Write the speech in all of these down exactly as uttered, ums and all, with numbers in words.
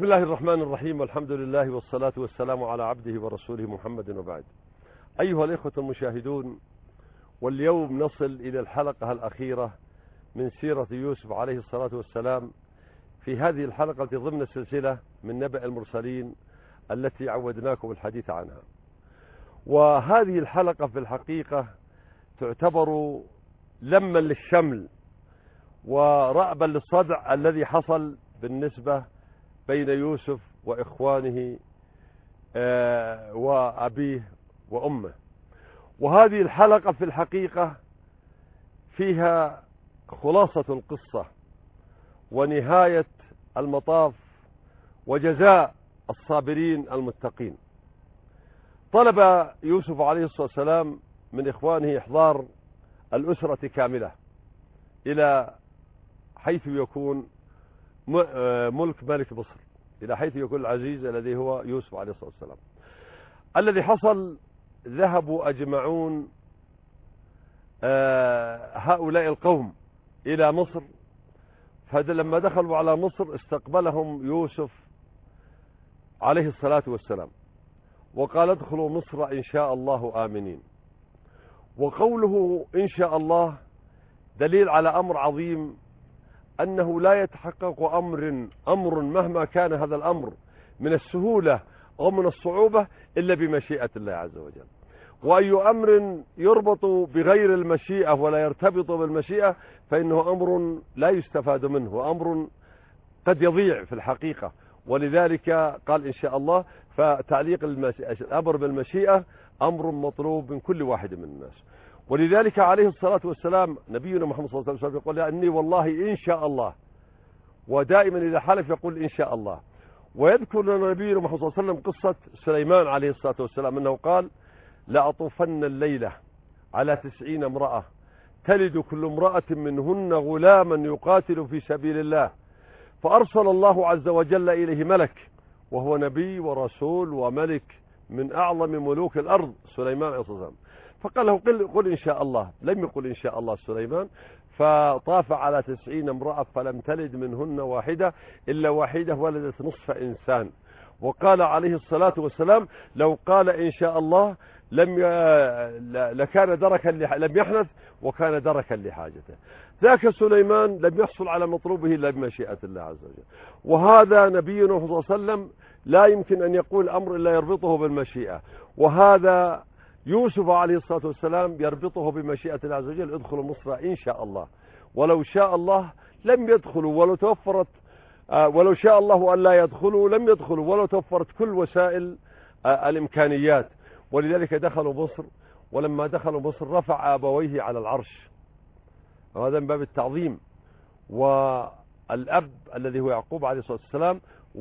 الله الرحمن الرحيم، والحمد لله والصلاة والسلام على عبده ورسوله محمد وبعد. أيها الإخوة المشاهدون، واليوم نصل إلى الحلقة الأخيرة من سيرة يوسف عليه الصلاة والسلام في هذه الحلقة ضمن السلسلة من نبأ المرسلين التي عودناكم الحديث عنها. وهذه الحلقة في الحقيقة تعتبر لما للشمل ورأبا للصدع الذي حصل بالنسبة بين يوسف وإخوانه وأبيه وأمه. وهذه الحلقة في الحقيقة فيها خلاصة القصة ونهاية المطاف وجزاء الصابرين المتقين. طلب يوسف عليه الصلاة والسلام من إخوانه إحضار الأسرة كاملة إلى حيث يكون ملك ملك مصر، إلى حيث يكون العزيز الذي هو يوسف عليه الصلاة والسلام. الذي حصل، ذهبوا أجمعون هؤلاء القوم إلى مصر، فلما دخلوا على مصر استقبلهم يوسف عليه الصلاة والسلام وقال: ادخلوا مصر إن شاء الله آمنين. وقوله إن شاء الله دليل على أمر عظيم، أنه لا يتحقق أمر أمر مهما كان هذا الأمر من السهولة أو من الصعوبة إلا بمشيئة الله عز وجل. وأي أمر يربط بغير المشيئة ولا يرتبط بالمشيئة فإنه أمر لا يستفاد منه، وأمر قد يضيع في الحقيقة. ولذلك قال إن شاء الله، فتعليق الأمر بالمشيئة أمر مطلوب من كل واحد من الناس. ولذلك عليه الصلاة والسلام نبينا محمد صلى الله عليه وسلم يقول: أني والله إن شاء الله. ودائما إذا حلف يقول إن شاء الله. ويذكر لنا نبينا محمد صلى الله عليه وسلم قصة سليمان عليه الصلاة والسلام أنه قال: لأطوفن الليلة على تسعين امرأة تلد كل امرأة منهن غلاما يقاتل في سبيل الله، فأرسل الله عز وجل إليه ملك وهو نبي ورسول وملك من أعظم ملوك الأرض سليمان عليه الصلاة والسلام، فقال له: قل, قل إن شاء الله. لم يقل إن شاء الله سليمان، فطاف على تسعين امرأة فلم تلد منهن واحدة إلا واحدة ولدت نصف إنسان. وقال عليه الصلاة والسلام: لو قال إن شاء الله لم ي... لكان دركا لح... لم يحنث وكان دركا لحاجته. ذاك سليمان لم يحصل على مطلوبه إلا بمشيئة الله عز وجل. وهذا نبينا صلى الله عليه وسلم لا يمكن أن يقول أمر إلا يربطه بالمشيئة، وهذا يوسف عليه الصلاة والسلام يربطه بمشيئة الله عز وجل: ادخلوا مصر إن شاء الله. ولو شاء الله لم يدخلوا، ولو توفرت ولو شاء الله أن لا يدخلوا لم يدخلوا، ولو توفرت كل وسائل الإمكانيات. ولذلك دخلوا مصر، ولما دخلوا مصر رفع أبويه على العرش، وهذا من باب التعظيم. والأب الذي هو يعقوب عليه الصلاة والسلام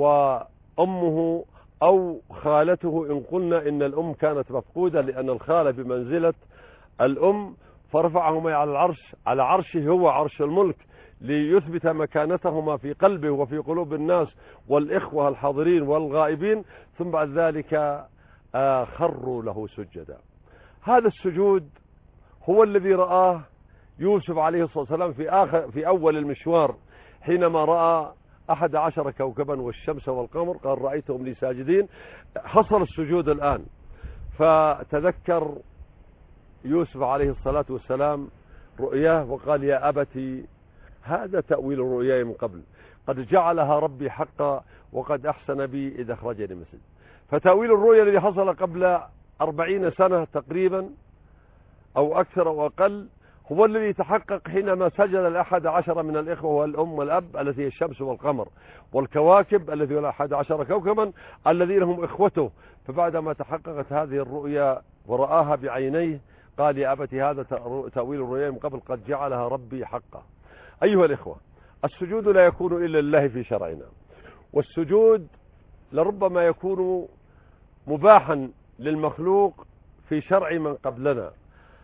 وأمه أو خالته، إن قلنا إن الأم كانت مفقودة لأن الخالة بمنزلة الأم، فرفعهما على العرش، على عرشه هو عرش الملك، ليثبت مكانتهما في قلبه وفي قلوب الناس والإخوة الحاضرين والغائبين. ثم بعد ذلك خروا له سجدا. هذا السجود هو الذي رآه يوسف عليه الصلاة والسلام في آخر في أول المشوار، حينما رأى أحد عشر كوكبا والشمس والقمر، قال: رأيتهم لي ساجدين. حصل السجود الآن. فتذكر يوسف عليه الصلاة والسلام رؤياه وقال: يا أبتي هذا تأويل رؤياي من قبل، قد جعلها ربي حقا وقد أحسن بي إذا أخرجني من السجن. فتأويل الرؤيا الذي حصل قبل أربعين سنة تقريبا أو أكثر أو أقل هو الذي تحقق حينما سجد الأحد عشر من الإخوة والأم والأب التي هي الشمس والقمر، والكواكب الذي هو الأحد عشر كوكبا الذين هم إخوته. فبعدما تحققت هذه الرؤيا ورآها بعينيه قال: يا أبتي هذا تأويل الرؤيا من قبل قد جعلها ربي حقا. أيها الإخوة، السجود لا يكون إلا لله في شرعنا، والسجود لربما يكون مباحا للمخلوق في شرع من قبلنا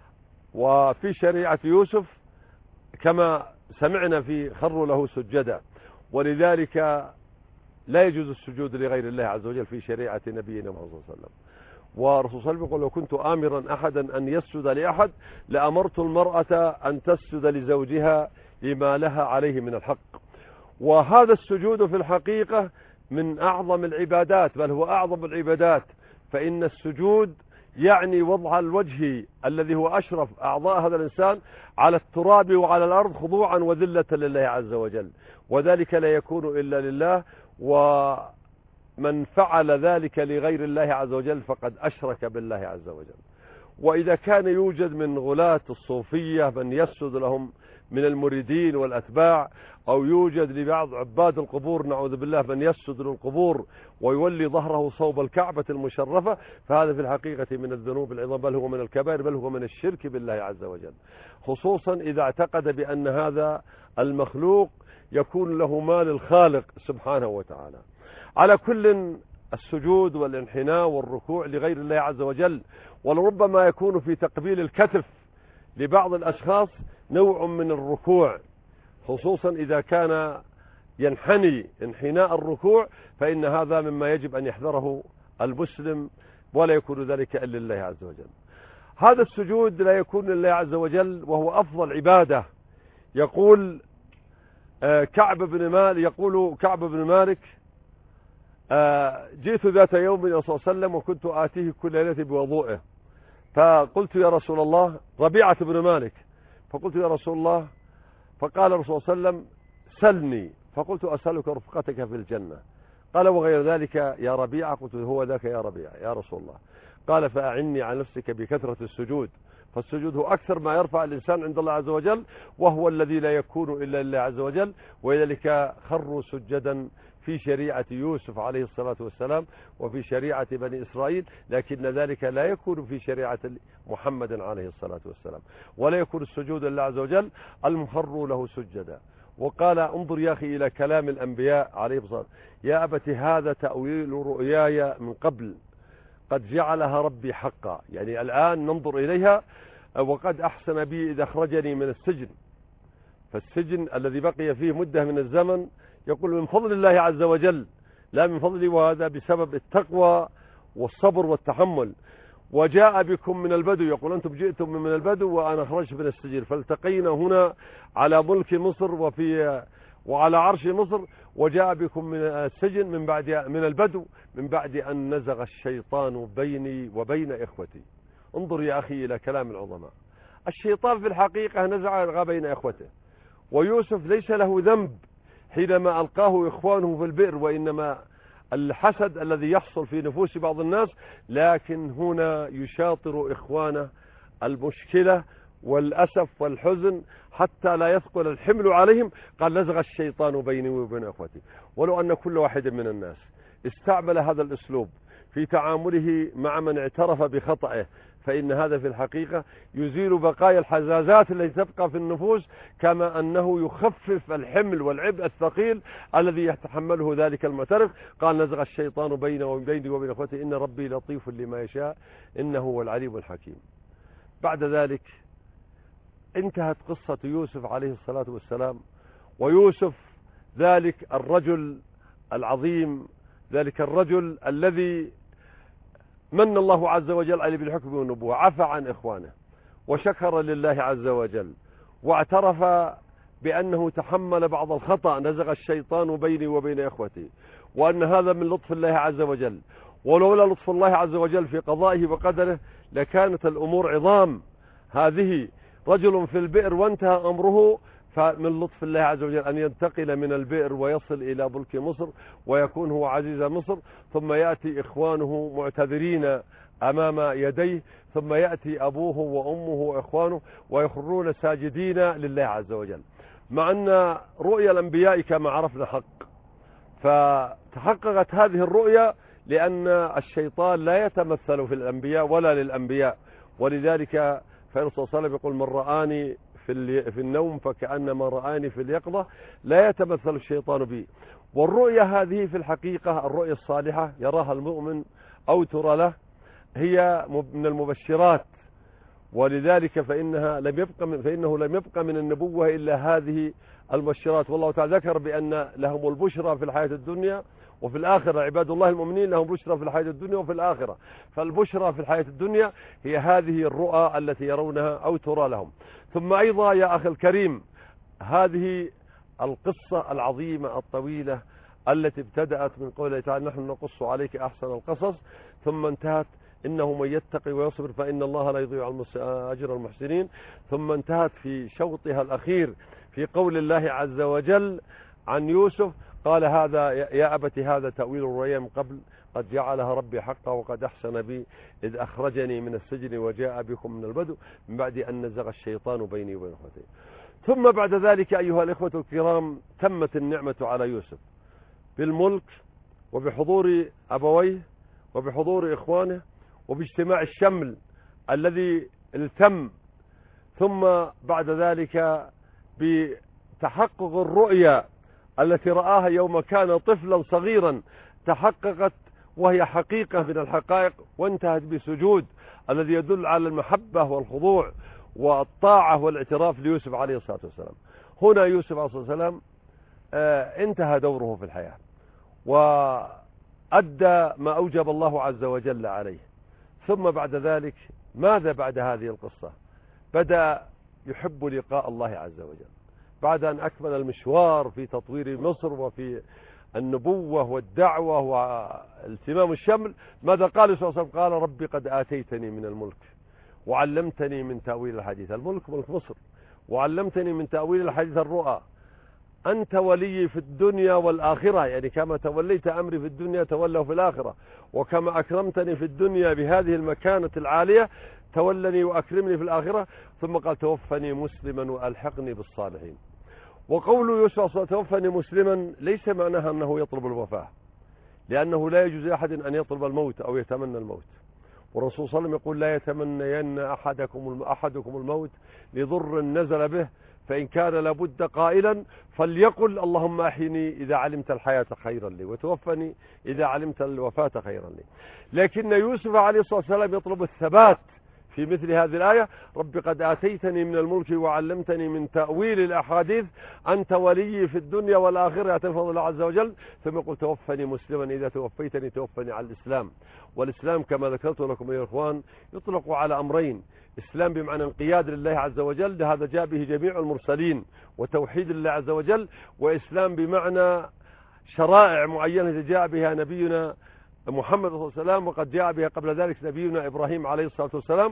وفي شريعة يوسف كما سمعنا في خروا له سجدا. ولذلك لا يجوز السجود لغير الله عز وجل في شريعة نبينا محمد صلى الله عليه وسلم. ورسول صلى الله عليه وسلم يقول: لو كنت آمرا أحدا أن يسجد لأحد لأمرت المرأة أن تسجد لزوجها لما لها عليه من الحق. وهذا السجود في الحقيقة من أعظم العبادات، بل هو أعظم العبادات، فإن السجود يعني وضع الوجه الذي هو أشرف أعضاء هذا الإنسان على التراب وعلى الأرض خضوعا وذلة لله عز وجل، وذلك لا يكون إلا لله، ومن فعل ذلك لغير الله عز وجل فقد أشرك بالله عز وجل. وإذا كان يوجد من غلاة الصوفية من يسجد لهم من المريدين والأتباع، أو يوجد لبعض عباد القبور نعوذ بالله من يسجد للقبور ويولي ظهره صوب الكعبة المشرفة، فهذا في الحقيقة من الذنوب العظام، بل هو من الكبائر، بل هو من الشرك بالله عز وجل، خصوصا إذا اعتقد بأن هذا المخلوق يكون له ما للخالق سبحانه وتعالى. على كل، السجود والانحناء والركوع لغير الله عز وجل، ولربما يكون في تقبيل الكتف لبعض الأشخاص نوع من الركوع، خصوصا إذا كان ينحني انحناء الركوع، فإن هذا مما يجب أن يحذره المسلم، ولا يكون ذلك إلا لله عز وجل. هذا السجود لا يكون لله عز وجل، وهو أفضل عبادة. يقول كعب بن مالك يقول كعب بن مالك جئت ذات يوم إلى صلى الله عليه وسلم وكنت آتيه كل ليلة بوضوئه، فقلت يا رسول الله، ربيعة بن مالك، فقلت يا رسول الله، فقال الرسول صلى الله عليه وسلم سلني، فقلت أسألك رفقتك في الجنة، قال وغير ذلك يا ربيعة، قلت هو ذاك يا ربيعة يا رسول الله، قال فأعني على نفسك بكثرة السجود، فالسجود هو أكثر ما يرفع الإنسان عند الله عز وجل، وهو الذي لا يكون إلا لله عز وجل، ولذلك خروا سجدا في شريعة يوسف عليه الصلاة والسلام وفي شريعة بني إسرائيل، لكن ذلك لا يكون في شريعة محمد عليه الصلاة والسلام، ولا يكون السجود لله عز وجل المخر له سجدا. وقال انظر يا أخي إلى كلام الأنبياء عليه الصلاة والسلام، يا أبت هذا تأويل رؤياي من قبل قد جعلها ربي حقا، يعني الآن ننظر إليها، وقد أحسن بي إذا أخرجني من السجن، فالسجن الذي بقي فيه مدة من الزمن يقول من فضل الله عز وجل لا من فضلي، وهذا بسبب التقوى والصبر والتحمل. وجاء بكم من البدو، يقول أنتم جئتم من البدو وأنا خرجت من السجن، فالتقينا هنا على ملك مصر وفي وعلى عرش مصر، وجاء بكم من السجن من بعد من البدو من بعد أن نزغ الشيطان بيني وبين إخوتي. انظر يا أخي إلى كلام العظماء، الشيطان في الحقيقة نزغ بين إخوته، ويوسف ليس له ذنب حينما ألقاه إخوانه في البئر، وإنما الحسد الذي يحصل في نفوس بعض الناس، لكن هنا يشاطر إخوانه المشكلة والأسف والحزن حتى لا يثقل الحمل عليهم، قال نزغ الشيطان بيني وبين أخوتي. ولو أن كل واحد من الناس استعمل هذا الأسلوب في تعامله مع من اعترف بخطئه، فإن هذا في الحقيقة يزيل بقايا الحزازات التي تبقى في النفوس، كما أنه يخفف الحمل والعبء الثقيل الذي يتحمله ذلك المعترف. قال نزغ الشيطان بيني وبين وبين اخوتي إن ربي لطيف لما يشاء إنه هو العليم الحكيم. بعد ذلك انتهت قصة يوسف عليه الصلاة والسلام، ويوسف ذلك الرجل العظيم، ذلك الرجل الذي من الله عز وجل عليه بالحكم والنبوة، عفى عن إخوانه وشكر لله عز وجل، واعترف بأنه تحمل بعض الخطأ، نزغ الشيطان بيني وبين إخوتي، وأن هذا من لطف الله عز وجل، ولولا لطف الله عز وجل في قضائه وقدره لكانت الأمور عظام. هذه رجل في البئر وانتهى أمره، فمن لطف الله عز وجل أن ينتقل من البئر ويصل إلى ملك مصر ويكون هو عزيز مصر، ثم يأتي إخوانه معتذرين أمام يديه، ثم يأتي أبوه وأمه وإخوانه ويخرون ساجدين لله عز وجل، مع أن رؤيا الأنبياء كما عرفنا حق. فتحققت هذه الرؤيا لأن الشيطان لا يتمثل في الأنبياء ولا للأنبياء، ولذلك فإن صلى الله عليه وسلم يقول من رآني في النوم فكأنما رآني في اليقظة، لا يتمثل الشيطان بي. والرؤيا هذه في الحقيقة الرؤيا الصالحة يراها المؤمن أو ترى له، هي من المبشرات، ولذلك فإنها لم يبقى من فإنه لم يبقى من النبوة إلا هذه المبشرات. والله تعالى ذكر بأن لهم البشرى في الحياة الدنيا وفي الآخرة، عباد الله المؤمنين لهم بشرى في الحياة الدنيا وفي الآخرة، فالبشرى في الحياة الدنيا هي هذه الرؤى التي يرونها أو ترى لهم. ثم أيضا يا أخي الكريم، هذه القصة العظيمة الطويلة التي ابتدأت من قوله تعالى نحن نقص عليك أحسن القصص، ثم انتهت إنه من يتقي ويصبر فإن الله لا يضيع أجر المحسنين، ثم انتهت في شوطها الأخير في قول الله عز وجل عن يوسف قال هذا يا أبت هذا تأويل الرؤيا من قبل قد جعلها ربي حقا وقد أحسن بي إذ أخرجني من السجن وجاء بكم من البدو من بعد أن نزغ الشيطان بيني وبين أخوتي. ثم بعد ذلك أيها الإخوة الكرام تمت النعمة على يوسف بالملك وبحضور أبويه وبحضور إخوانه وباجتماع الشمل الذي التم، ثم بعد ذلك بتحقق الرؤيا التي رآها يوم كان طفلا صغيرا تحققت وهي حقيقة من الحقائق، وانتهت بسجود الذي يدل على المحبة والخضوع والطاعة والاعتراف ليوسف عليه الصلاة والسلام. هنا يوسف عليه الصلاة والسلام انتهى دوره في الحياة وأدى ما أوجب الله عز وجل عليه. ثم بعد ذلك ماذا بعد هذه القصة؟ بدأ يحب لقاء الله عز وجل بعد أن أكمل المشوار في تطوير مصر وفي النبوة والدعوة والتمام الشمل. ماذا قال صلى الله عليه وسلم؟ قال ربي قد آتيتني من الملك وعلمتني من تأويل الحديث، الملك ملك مصر، وعلمتني من تأويل الحديث الرؤى، أنت ولي في الدنيا والآخرة، يعني كما توليت أمري في الدنيا تولوا في الآخرة، وكما أكرمتني في الدنيا بهذه المكانة العالية تولني وأكرمني في الآخرة. ثم قال توفني مسلما وألحقني بالصالحين. وقول يوسف توفني مسلما ليس معناها أنه يطلب الوفاة، لأنه لا يجوز أحد أن يطلب الموت أو يتمنى الموت، والرسول صلى الله عليه وسلم يقول لا يتمنين أحدكم أحدكم الموت لضر نزل به، فإن كان لابد قائلا فليقل اللهم أحيني إذا علمت الحياة خيرا لي وتوفني إذا علمت الوفاة خيرا لي. لكن يوسف عليه الصلاة والسلام يطلب الثبات في مثل هذه الآية رب قد آتيتني من الملك وعلمتني من تأويل الأحاديث أنت ولي في الدنيا والآخرة يتفضل الله عز وجل. ثم يقول توفني مسلما إذا توفيتني توفني على الإسلام. والإسلام كما ذكرت لكم يا إخوان يطلق على أمرين: إسلام بمعنى انقياد لله عز وجل، هذا جاء به جميع المرسلين، وتوحيد الله عز وجل، وإسلام بمعنى شرائع معينة جاء بها نبينا محمد صلى الله عليه وسلم، وقد جاء بها قبل ذلك نبينا إبراهيم عليه الصلاة والسلام،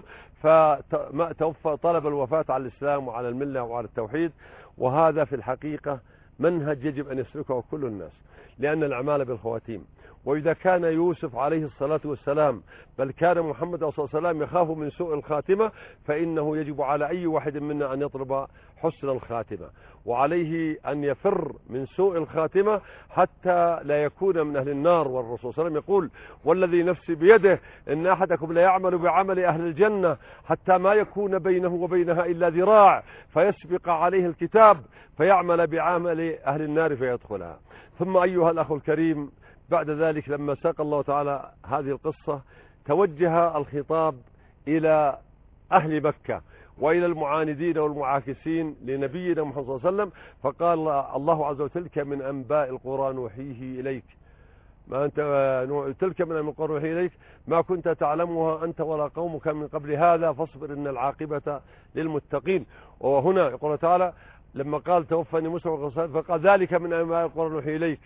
فتوفى طلب الوفاة على الإسلام وعلى الملة وعلى التوحيد. وهذا في الحقيقة منهج يجب أن يسلكه كل الناس، لأن الأعمال بالخواتيم. وإذا كان يوسف عليه الصلاة والسلام بل كان محمد صلى الله عليه وسلم يخاف من سوء الخاتمة، فإنه يجب على أي واحد منا أن يطلب حسن الخاتمة، وعليه أن يفر من سوء الخاتمة حتى لا يكون من أهل النار. والرسول صلى الله عليه وسلم يقول والذي نفسي بيده إن أحدكم لا يعمل بعمل أهل الجنة حتى ما يكون بينه وبينها إلا ذراع فيسبق عليه الكتاب فيعمل بعمل أهل النار فيدخلها. ثم أيها الأخ الكريم بعد ذلك لما ساق الله تعالى هذه القصة توجه الخطاب إلى أهل مكة وإلى المعاندين والمعاكسين لنبينا محمد صلى الله عليه وسلم، فقال الله عز وجل تلك من أنباء القرى نوحيه إليك ما أنت تلك من أنباء القرى نوحيه إليك ما كنت تعلمها أنت ولا قومك من قبل هذا فاصبر إن العاقبة للمتقين. وهنا يقول تعالى لما قال توفني مسلم فقال ذلك من أنباء القرى نوحيه إليك.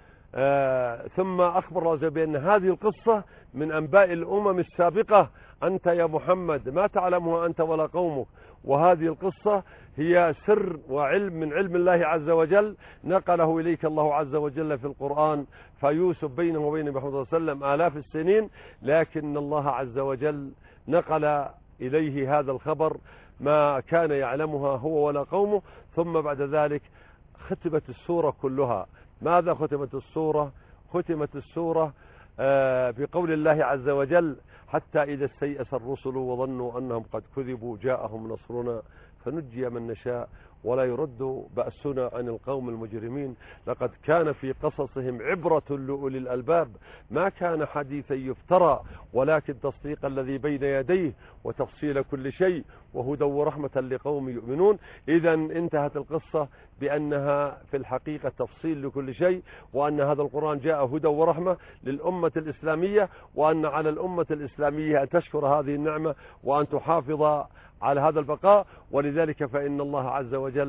آه ثم أخبر الله عز وجل بأن هذه القصة من أنباء الأمم السابقة أنت يا محمد ما تعلمها أنت ولا قومك، وهذه القصة هي سر وعلم من علم الله عز وجل نقله إليك الله عز وجل في القرآن. فيوسف بينه وبين محمد صلى الله عليه وسلم آلاف السنين، لكن الله عز وجل نقل إليه هذا الخبر ما كان يعلمها هو ولا قومه. ثم بعد ذلك ختمت السورة كلها. ماذا ختمت السورة؟ ختمت السورة آه بقول الله عز وجل حتى إذا استيأس الرسل وظنوا أنهم قد كذبوا جاءهم نصرنا فنجي من نشاء ولا يرد بأسنا عن القوم المجرمين لقد كان في قصصهم عبرة لأولي الألباب ما كان حديثا يفترى ولكن تصديق الذي بين يديه وتفصيل كل شيء وهدى ورحمة لقوم يؤمنون. إذا انتهت القصة بأنها في الحقيقة تفصيل لكل شيء، وأن هذا القرآن جاء هدى ورحمة للأمة الإسلامية، وأن على الأمة الإسلامية أن تشكر هذه النعمة وأن تحافظ على هذا البقاء. ولذلك فإن الله عز وجل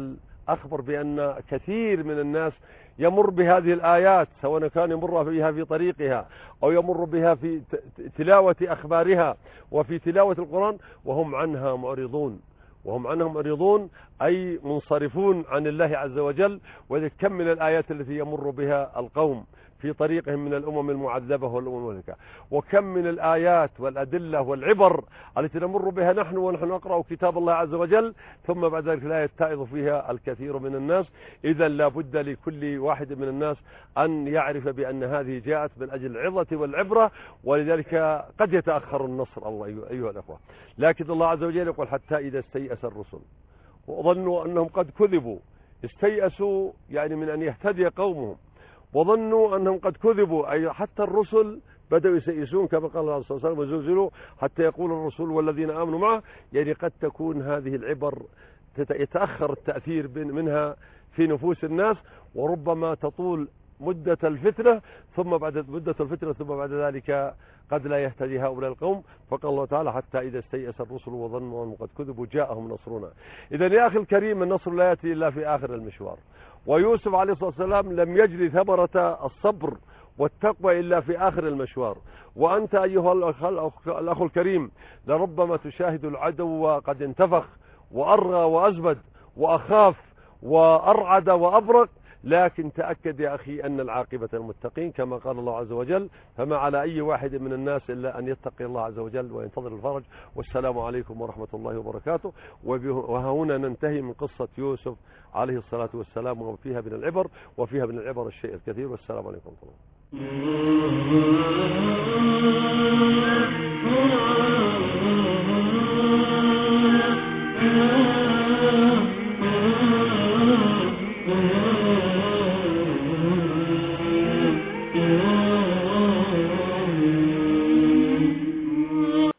أخبر بأن كثير من الناس يمر بهذه الآيات، سواء كان يمر بها في طريقها أو يمر بها في تلاوة أخبارها وفي تلاوة القرآن وهم عنها معرضون، وهم عنهم معرضون أي منصرفون عن الله عز وجل. وذلك كم من الآيات التي يمر بها القوم في طريقهم من الأمم المعذبة والأمم المهلكة، وكم من الآيات والأدلة والعبر التي نمر بها نحن ونحن نقرأ كتاب الله عز وجل، ثم بعد ذلك لا يتعظ فيها الكثير من الناس. إذا لا بد لكل واحد من الناس أن يعرف بأن هذه جاءت من أجل العظة والعبرة، ولذلك قد يتأخر النصر الله أيها الأخوة. لكن الله عز وجل يقول حتى إذا استيأس الرسل وظنوا أنهم قد كذبوا، استيأسوا يعني من أن يهتدي قومهم، وظنوا أنهم قد كذبوا أي حتى الرسل بدأوا يسيئسون كما قال الله صلى الله عليه وسلم وزلزلوا حتى يقول الرسول والذين آمنوا معه. يعني قد تكون هذه العبر يتأخر التأثير منها في نفوس الناس، وربما تطول مدة الفتنة ثم بعد مدة الفتنة ثم بعد ذلك قد لا يهتدي هؤلاء القوم. فقال الله تعالى حتى إذا استيأس الرسل وظنوا أنهم قد كذبوا جاءهم نصرنا. إذا يا أخي الكريم النصر لا يأتي إلا في آخر المشوار، ويوسف عليه الصلاة والسلام لم يجري ثمرة الصبر والتقوى إلا في آخر المشوار. وأنت أيها الأخ الكريم لربما تشاهد العدو قد انتفخ وأرغى وأزبد وأخاف وأرعد وأبرق، لكن تأكد يا أخي أن العاقبة المتقين كما قال الله عز وجل. فما على أي واحد من الناس إلا أن يتقي الله عز وجل وينتظر الفرج. والسلام عليكم ورحمة الله وبركاته. وهنا ننتهي من قصة يوسف عليه الصلاة والسلام، وفيها من العبر وفيها من العبر الشيء الكثير. والسلام عليكم ورحمة الله.